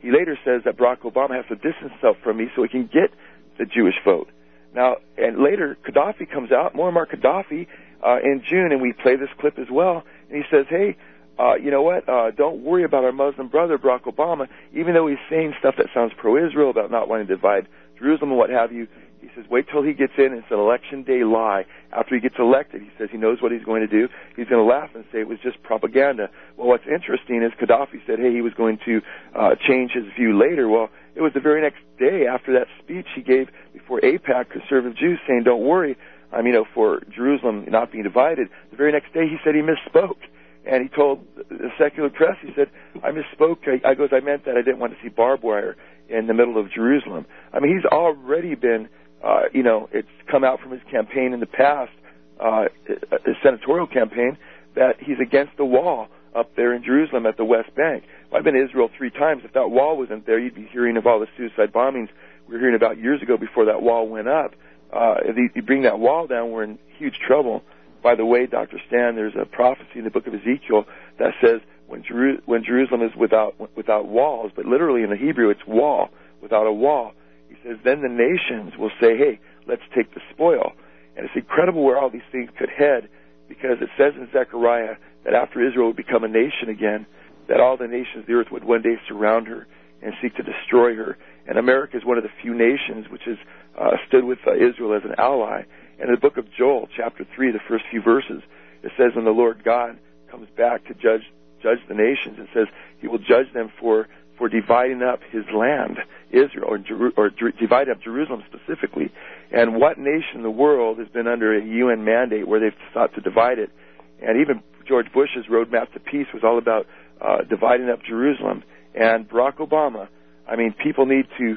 he later says that Barack Obama has to distance himself from me so he can get the Jewish vote. Now, and later, Gaddafi comes out, Muammar Gaddafi, uh, in June, and we play this clip as well, and he says, hey, uh, you know what, uh, don't worry about our Muslim brother, Barack Obama, even though he's saying stuff that sounds pro-Israel about not wanting to divide Jerusalem and what have you. He says, wait till he gets in. It's an election day lie. After he gets elected, he says he knows what he's going to do. He's going to laugh and say it was just propaganda. Well, what's interesting is Gaddafi said, hey, he was going to uh, change his view later. Well, it was the very next day after that speech he gave before AIPAC, conservative Jews, saying, don't worry, um, you know, for Jerusalem not being divided. The very next day he said he misspoke. And he told the secular press, he said, I misspoke. I, I goes, I meant that I didn't want to see barbed wire in the middle of Jerusalem. I mean, he's already been, uh, you know, it's come out from his campaign in the past, uh, his senatorial campaign, that he's against the wall up there in Jerusalem at the West Bank. Well, I've been to Israel three times. If that wall wasn't there, you'd be hearing of all the suicide bombings we were hearing about years ago before that wall went up. Uh, if you bring that wall down, we're in huge trouble. By the way, Doctor Stan, there's a prophecy in the book of Ezekiel that says when, Jeru- when Jerusalem is without without walls, but literally in the Hebrew it's wall, without a wall, he says, then the nations will say, hey, let's take the spoil. And it's incredible where all these things could head, because it says in Zechariah that after Israel would become a nation again, that all the nations of the earth would one day surround her and seek to destroy her. And America is one of the few nations which has uh, stood with uh, Israel as an ally. And in the book of Joel, chapter three, the first few verses, it says when the Lord God comes back to judge judge the nations, it says he will judge them for, for dividing up his land, Israel, or, Jeru- or Jer- divide up Jerusalem specifically. And what nation in the world has been under a U N mandate where they've sought to divide it? And even George Bush's roadmap to peace was all about uh, dividing up Jerusalem. And Barack Obama, I mean, people need to,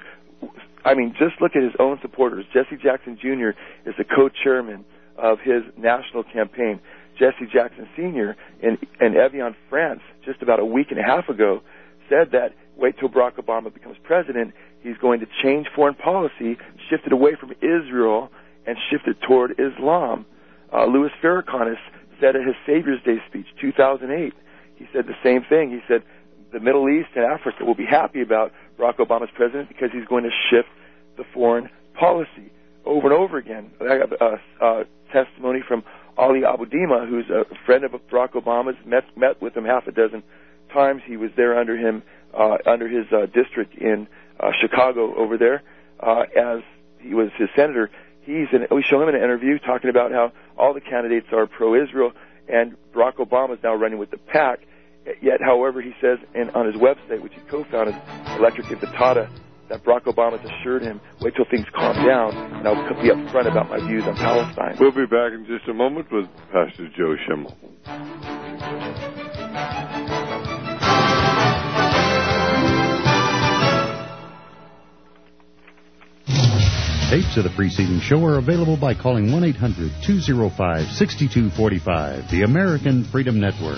I mean, just look at his own supporters. Jesse Jackson Junior is the co-chairman of his national campaign. Jesse Jackson Senior in, in Evian, France, just about a week and a half ago, said that wait till Barack Obama becomes president, he's going to change foreign policy, shift it away from Israel, and shift it toward Islam. Uh, Louis Farrakhan said at his Savior's Day speech, two thousand eight, he said the same thing. He said the Middle East and Africa will be happy about Barack Obama's president because he's going to shift the foreign policy. Over and over again, I got a, a testimony from Ali Abudima, who's a friend of Barack Obama's, met, met with him half a dozen times. He was there under him, uh, under his uh, district in uh, Chicago over there, uh, as he was his senator. He's in, we show him in an interview talking about how all the candidates are pro-Israel, and Barack Obama is now running with the PAC. Yet, however, he says in, on his website, which he co-founded, Electric Invitata, that Barack Obama has assured him, wait till things calm down, and I'll be up front about my views on Palestine. We'll be back in just a moment with Pastor Joe Schimmel. Tapes of the preceding show are available by calling one eight hundred two oh five six two four five, the American Freedom Network.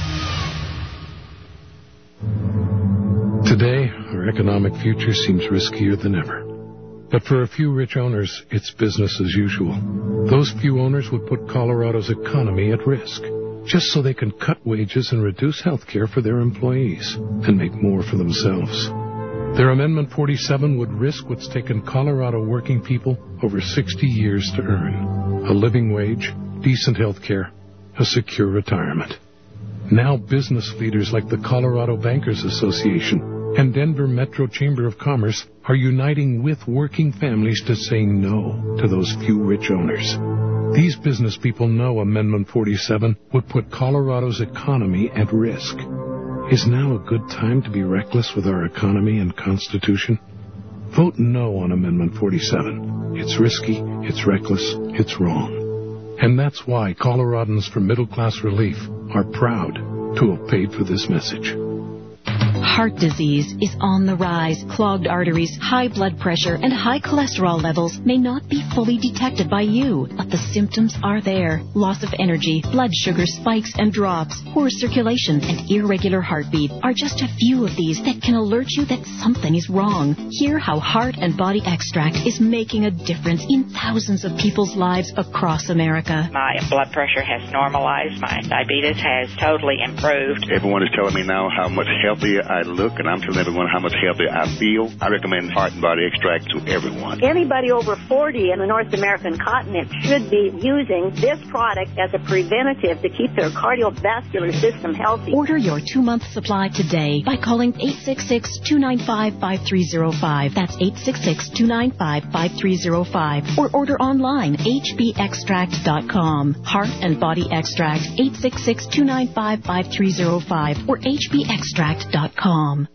Today, our economic future seems riskier than ever. But for a few rich owners, it's business as usual. Those few owners would put Colorado's economy at risk, just so they can cut wages and reduce health care for their employees and make more for themselves. Their Amendment forty-seven would risk what's taken Colorado working people over sixty years to earn: a living wage, decent health care, a secure retirement. Now business leaders like the Colorado Bankers Association and Denver Metro Chamber of Commerce are uniting with working families to say no to those few rich owners. These business people know Amendment forty-seven would put Colorado's economy at risk. Is now a good time to be reckless with our economy and Constitution? Vote no on Amendment forty-seven. It's risky, it's reckless, it's wrong. And that's why Coloradans for Middle Class Relief are proud to have paid for this message. Heart disease is on the rise. Clogged arteries, high blood pressure, and high cholesterol levels may not be fully detected by you, but the symptoms are there. Loss of energy, blood sugar spikes and drops, poor circulation, and irregular heartbeat are just a few of these that can alert you that something is wrong. Hear how Heart and Body Extract is making a difference in thousands of people's lives across America. My blood pressure has normalized. My diabetes has totally improved. Everyone is telling me now how much healthier I I look, and I'm telling everyone how much healthier I feel. I recommend Heart and Body Extract to everyone. Anybody over forty in the North American continent should be using this product as a preventative to keep their cardiovascular system healthy. Order your two-month supply today by calling eight six six, two nine five, five three zero five. That's eight six six, two nine five, five three zero five. Or order online, h b extract dot com. Heart and Body Extract, eight six six, two nine five, five three zero five or h b extract dot com.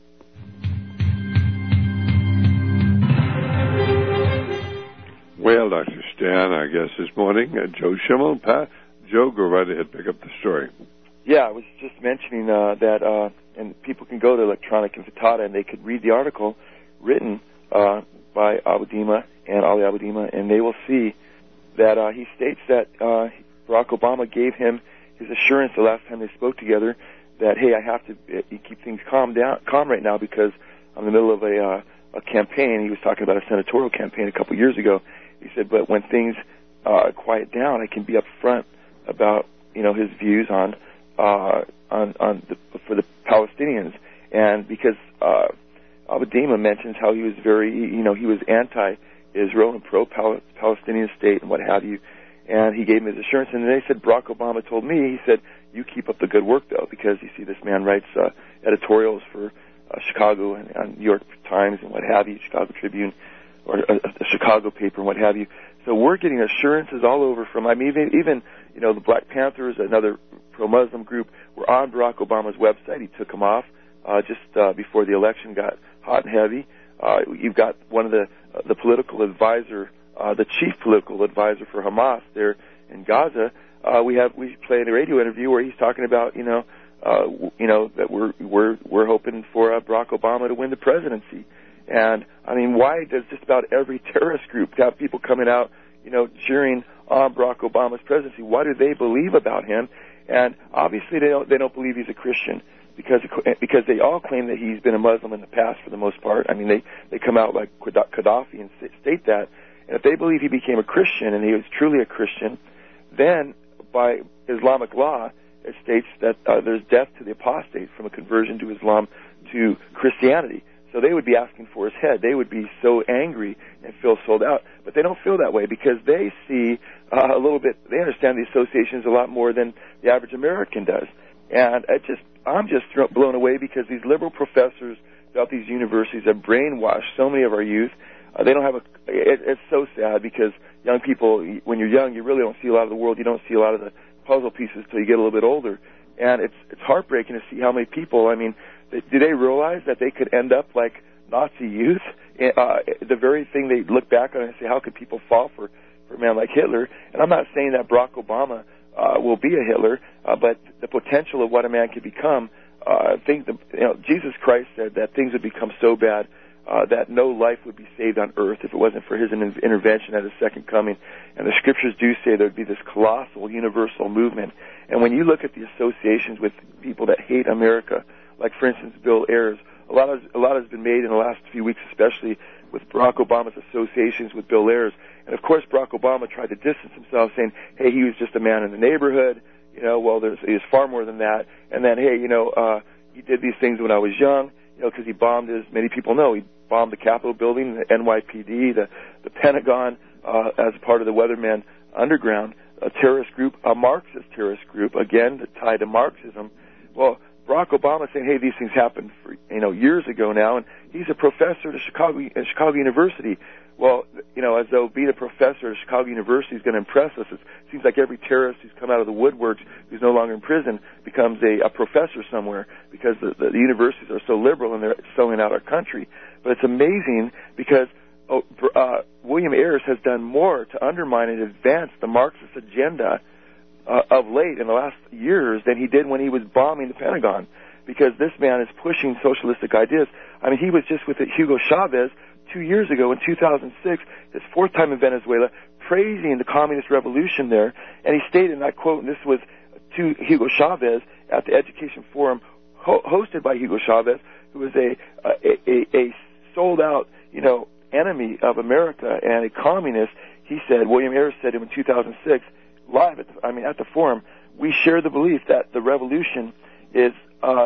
Well, Doctor Stan, I guess this morning, uh, Joe Schimmel. Pat, Joe, go right ahead, pick up the story. Yeah, I was just mentioning uh, that, uh, and people can go to Electronic Intifada and they could read the article written uh, by Abouhadima and Ali Abouhadima, and they will see that uh, he states that uh, Barack Obama gave him his assurance the last time they spoke together that, hey, I have to uh, keep things calm down, calm right now because I'm in the middle of a, uh, a campaign. He was talking about a senatorial campaign a couple years ago. He said, but when things uh, quiet down, I can be upfront about, you know, his views on uh, on, on the, for the Palestinians. And because uh, Abouhadima mentions how he was very, you know, he was anti-Israel and pro-Palestinian state and what have you. And he gave him his assurance. And then they said, Barack Obama told me, he said, you keep up the good work, though, because you see this man writes uh, editorials for uh, Chicago and, and New York Times and what have you, Chicago Tribune, or a, a Chicago paper and what have you. So we're getting assurances all over from, I mean, even, even you know, the Black Panthers, another pro-Muslim group, were on Barack Obama's website. He took them off uh, just uh, before the election got hot and heavy. Uh, you've got one of the uh, the political advisor, uh, the chief political advisor for Hamas there in Gaza. Uh, we have we played a radio interview where he's talking about, you know, uh, you know that we're we're we're hoping for uh, Barack Obama to win the presidency. And I mean, why does just about every terrorist group have people coming out, you know, cheering on Barack Obama's presidency? What do they believe about him? And obviously, they don't they don't believe he's a Christian because because they all claim that he's been a Muslim in the past for the most part. I mean, they they come out like Gaddafi and state that. And if they believe he became a Christian and he was truly a Christian, then by Islamic law, it states that uh, there's death to the apostate from a conversion to Islam to Christianity. So they would be asking for his head. They would be so angry and feel sold out. But they don't feel that way because they see uh, a little bit, they understand the associations a lot more than the average American does. And it just, I'm just blown away because these liberal professors throughout these universities have brainwashed so many of our youth. Uh, they don't have a, it, it's so sad because young people, when you're young, you really don't see a lot of the world. You don't see a lot of the puzzle pieces until you get a little bit older. And it's it's heartbreaking to see how many people, I mean, do they realize that they could end up like Nazi youth? Uh, the very thing they look back on and say, how could people fall for, for a man like Hitler? And I'm not saying that Barack Obama uh, will be a Hitler, uh, but the potential of what a man could become, uh, I think the, you know, Jesus Christ said that things would become so bad uh, that no life would be saved on earth if it wasn't for his in- intervention at his second coming. And the scriptures do say there would be this colossal universal movement. And when you look at the associations with people that hate America, like, for instance, Bill Ayers, a lot, of, a lot has been made in the last few weeks, especially with Barack Obama's associations with Bill Ayers. And, of course, Barack Obama tried to distance himself, saying, hey, he was just a man in the neighborhood. You know, well, there's, he was far more than that. And then, hey, you know, uh, he did these things when I was young, you know, because he bombed, as many people know, he bombed the Capitol building, the N Y P D, the, the Pentagon, uh, as part of the Weatherman Underground, a terrorist group, a Marxist terrorist group, again, tied to Marxism. Well, Barack Obama saying, hey, these things happened for, you know, years ago now, and he's a professor at Chicago, at Chicago University. Well, you know, as though being a professor at Chicago University is going to impress us. It seems like every terrorist who's come out of the woodworks, who's no longer in prison, becomes a, a professor somewhere because the, the, the universities are so liberal and they're selling out our country. But it's amazing because oh, uh, William Ayers has done more to undermine and advance the Marxist agenda Uh, of late in the last years than he did when he was bombing the Pentagon, because this man is pushing socialistic ideas. I mean, he was just with Hugo Chavez two years ago in two thousand six, his fourth time in Venezuela, praising the communist revolution there, and he stated, and I quote, and this was to Hugo Chavez at the Education Forum ho- hosted by Hugo Chavez, who was a, a, a, a sold-out, you know, enemy of America and a communist. He said, William Ayers said to him in two thousand six, live at the, I mean at the forum, we share the belief that the revolution is uh, is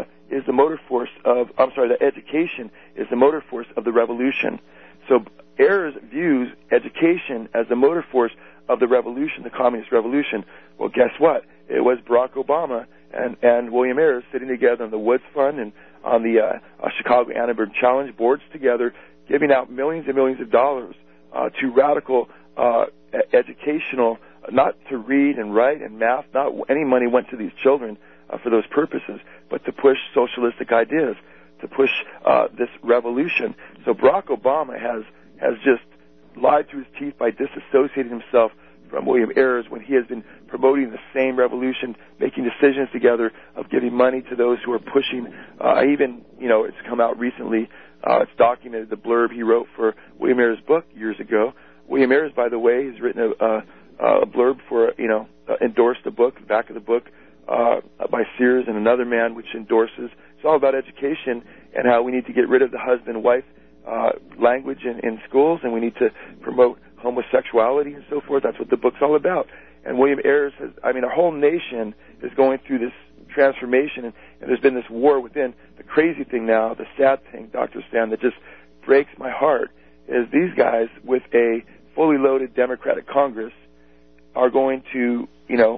the motor force of, I'm sorry, that education is the motor force of the revolution. So Ayers views education as the motor force of the revolution, the communist revolution. Well, guess what? It was Barack Obama and, and William Ayers sitting together on the Woods Fund and on the uh, uh, Chicago Annenberg Challenge boards together, giving out millions and millions of dollars uh, to radical uh, educational, not to read and write and math. Not any money went to these children uh, for those purposes, but to push socialistic ideas, to push uh, this revolution. So Barack Obama has has just lied through his teeth by disassociating himself from William Ayers when he has been promoting the same revolution, making decisions together of giving money to those who are pushing. Uh, even, you know, it's come out recently. Uh, it's documented the blurb he wrote for William Ayers' book years ago. William Ayers, by the way, has written a, a, a blurb for, you know, uh, endorsed a book, the back of the book, uh, by Sears and another man, which endorses. It's all about education and how we need to get rid of the husband-wife uh, language in, in schools, and we need to promote homosexuality and so forth. That's what the book's all about. And William Ayers has, I mean, our whole nation is going through this transformation, and, and there's been this war within. The crazy thing now, the sad thing, Doctor Stan, that just breaks my heart, is these guys with a fully loaded Democratic Congress are going to, you know,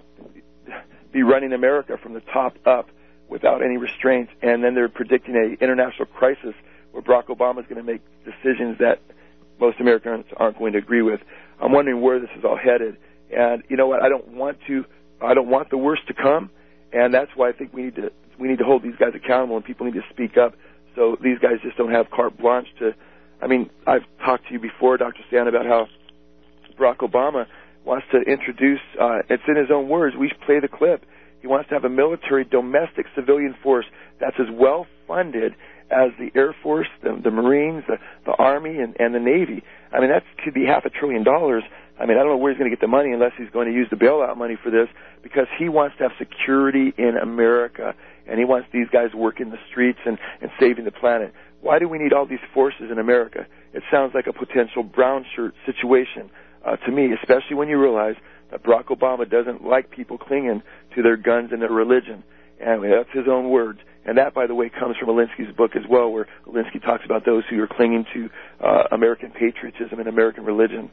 be running America from the top up without any restraints, and then they're predicting an international crisis where Barack Obama is going to make decisions that most Americans aren't going to agree with. I'm wondering where this is all headed. And you know what? I don't want to. I don't want the worst to come, and that's why I think we need to we need to hold these guys accountable, and people need to speak up so these guys just don't have carte blanche to. I mean, I've talked to you before, Doctor Stan, about how Barack Obama wants to introduce. Uh, it's in his own words. We should play the clip. He wants to have a military, domestic civilian force that's as well funded as the Air Force, the, the Marines, the, the Army, and, and the Navy. I mean, that could be half a trillion dollars. I mean, I don't know where he's going to get the money unless he's going to use the bailout money for this, because he wants to have security in America, and he wants these guys working the streets and, and saving the planet. Why do we need all these forces in America? It sounds like a potential brown shirt situation uh, to me, especially when you realize that Barack Obama doesn't like people clinging to their guns and their religion. And that's his own words. And that, by the way, comes from Alinsky's book as well, where Alinsky talks about those who are clinging to uh, American patriotism and American religion.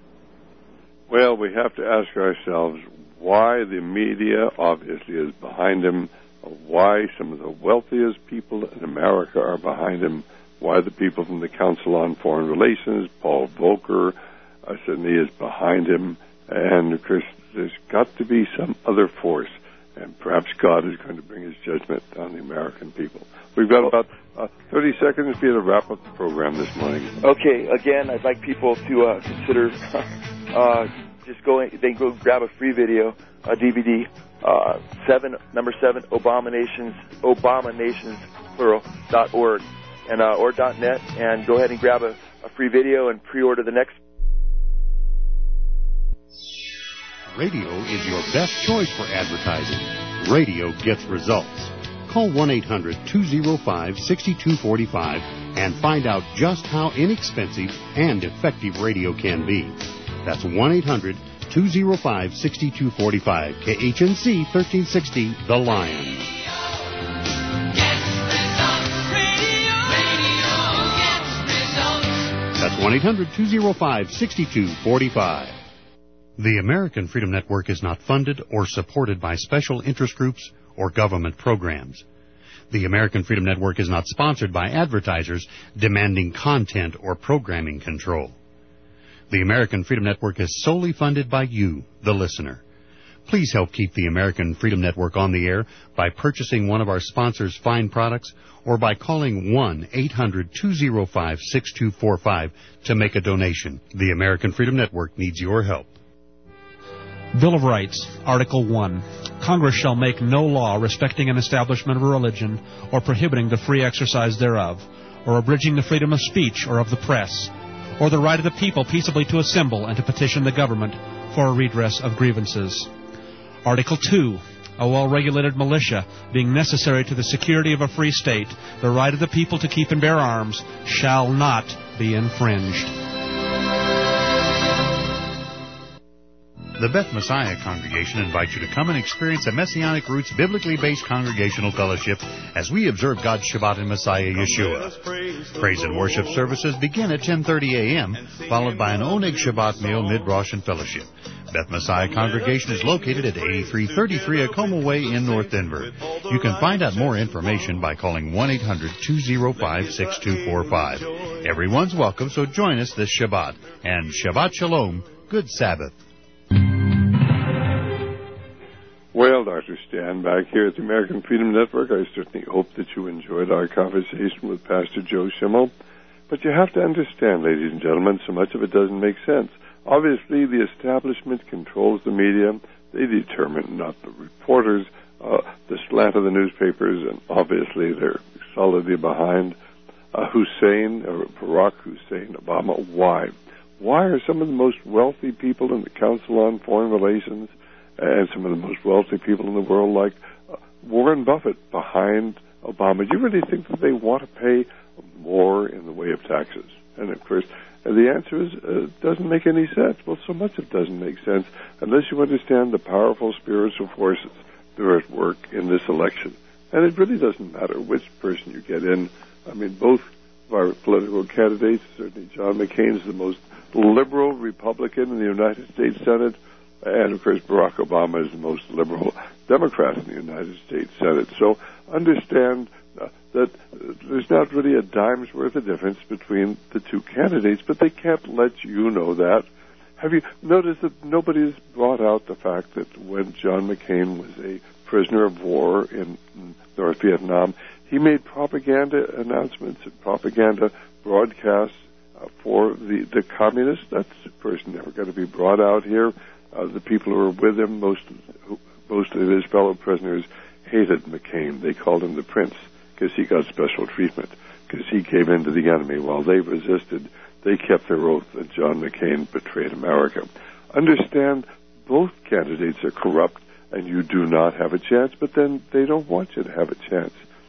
Well, we have to ask ourselves why the media obviously is behind him, why some of the wealthiest people in America are behind him, why the people from the Council on Foreign Relations, Paul Volcker, uh, certainly is behind him. And, of course, there's got to be some other force. And perhaps God is going to bring his judgment on the American people. We've got about uh, thirty seconds to wrap up the program this morning. Okay, again, I'd like people to uh, consider uh, just going, they can go grab a free video, a D V D, uh, seven, number seven, Obama-Nations, Obama-Nations, plural, dot org, and, uh, or dot net, and go ahead and grab a, a free video and pre-order the next. Radio is your best choice for advertising. Radio gets results. Call one eight hundred two oh five six two four five and find out just how inexpensive and effective radio can be. That's one eight hundred two oh five six two four five. K H N C thirteen sixty, The Lion. That's one eight hundred two oh five six two four five. The American Freedom Network is not funded or supported by special interest groups or government programs. The American Freedom Network is not sponsored by advertisers demanding content or programming control. The American Freedom Network is solely funded by you, the listener. Please help keep the American Freedom Network on the air by purchasing one of our sponsors' fine products or by calling one eight hundred two oh five six two four five to make a donation. The American Freedom Network needs your help. Bill of Rights, Article one. Congress shall make no law respecting an establishment of a religion or prohibiting the free exercise thereof, or abridging the freedom of speech or of the press, or the right of the people peaceably to assemble and to petition the government for a redress of grievances. Article two. A well-regulated militia, being necessary to the security of a free state, the right of the people to keep and bear arms, shall not be infringed. The Beth Messiah Congregation invites you to come and experience a Messianic Roots biblically based congregational fellowship as we observe God's Shabbat in Messiah Yeshua. Praise and worship services begin at ten thirty a.m., followed by an Oneg Shabbat meal, mid-Rosh, and fellowship. Beth Messiah Congregation is located at eighty-three thirty-three Acoma Way in North Denver. You can find out more information by calling one eight hundred two oh five six two four five. Everyone's welcome, so join us this Shabbat. And Shabbat Shalom, good Sabbath. Well, Doctor Stan, back here at the American Freedom Network, I certainly hope that you enjoyed our conversation with Pastor Joe Schimmel. But you have to understand, ladies and gentlemen, so much of it doesn't make sense. Obviously, the establishment controls the media. They determine, not the reporters, uh, the slant of the newspapers, and obviously they're solidly behind uh, Hussein, or Barack Hussein Obama. Why? Why are some of the most wealthy people in the Council on Foreign Relations and some of the most wealthy people in the world, like uh, Warren Buffett, behind Obama? Do you really think that they want to pay more in the way of taxes? And of course, uh, the answer is, uh, it doesn't make any sense. Well, so much of it doesn't make sense unless you understand the powerful spiritual forces that are at work in this election. And it really doesn't matter which person you get in. I mean, both of our political candidates, certainly John McCain is the most liberal Republican in the United States Senate, and, of course, Barack Obama is the most liberal Democrat in the United States Senate. So understand uh, that uh, there's not really a dime's worth of difference between the two candidates, but they can't let you know that. Have you noticed that nobody has brought out the fact that when John McCain was a prisoner of war in North Vietnam, he made propaganda announcements and propaganda broadcasts uh, for the, the communists? That's, of course, never going to be brought out here. Uh, the people who were with him, most of, most of his fellow prisoners, hated McCain. They called him the Prince because he got special treatment, because he came into the enemy. While they resisted, they kept their oath, and John McCain betrayed America. Understand, both candidates are corrupt, and you do not have a chance, but then they don't want you to have a chance.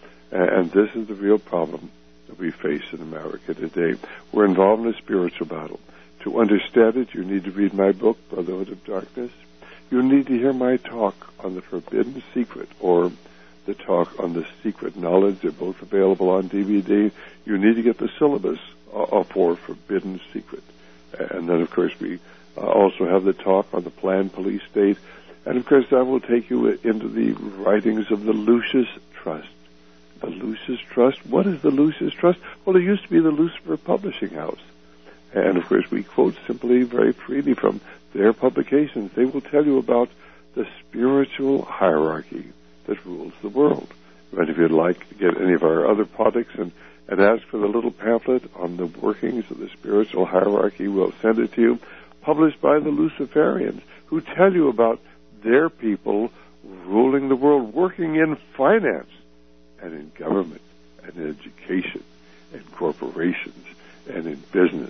And this is the real problem that we face in America today. We're involved in a spiritual battle. To understand it, you need to read my book, Brotherhood of Darkness. You need to hear my talk on the Forbidden Secret, or the talk on the Secret Knowledge. They're both available on D V D. You need to get the syllabus uh, for Forbidden Secret. And then, of course, we uh, also have the talk on the Planned Police State. And, of course, I will take you into the writings of the Lucis Trust. The Lucis Trust? What is the Lucis Trust? Well, it used to be the Lucifer Publishing House. And, of course, we quote simply very freely from their publications. They will tell you about the spiritual hierarchy that rules the world. And if you'd like to get any of our other products and, and ask for the little pamphlet on the workings of the spiritual hierarchy, we'll send it to you, published by the Luciferians, who tell you about their people ruling the world, working in finance and in government and in education and corporations and in business,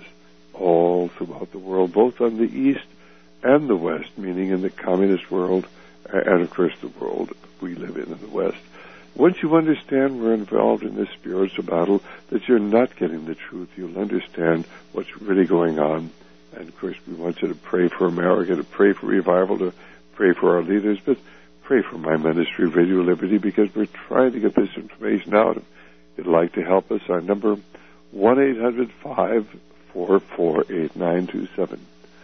all throughout the world, both on the East and the West, meaning in the communist world and, of course, the world we live in in the West. Once you understand we're involved in this spiritual battle, that you're not getting the truth, you'll understand what's really going on. And, of course, we want you to pray for America, to pray for revival, to pray for our leaders, but pray for my ministry, Radio Liberty, because we're trying to get this information out. If you'd like to help us, our number, one eight hundred five four four eight nine two seven.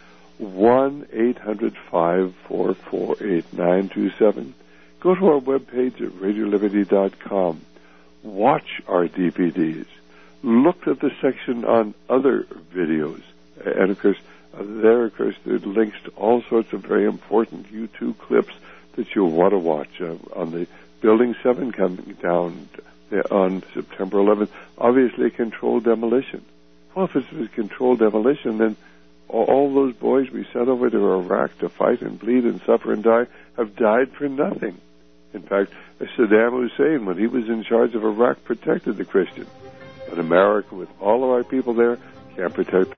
one eight hundred five four four eight nine two seven. Go to our webpage at radio liberty dot com. Watch our D V Ds. Look at the section on other videos. And, of course, uh, there, of course, there are links to all sorts of very important YouTube clips that you'll want to watch uh, on the Building seven coming down on September eleventh. Obviously, controlled demolition. Well, if it's a controlled demolition, then all those boys we sent over to Iraq to fight and bleed and suffer and die have died for nothing. In fact, Saddam Hussein, when he was in charge of Iraq, protected the Christians. But America, with all of our people there, can't protect